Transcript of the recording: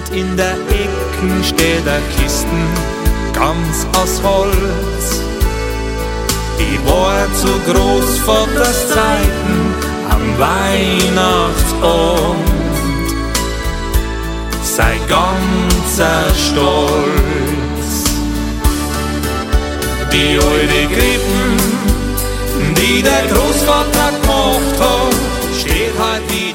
in der Ecken steht der Kisten, ganz aus Holz. Die war zu Großvaters Zeiten am Weihnachtsabend. Sei ganzer Stolz. Die alte Krippen, die der Großvater gemacht hat, steht halt wie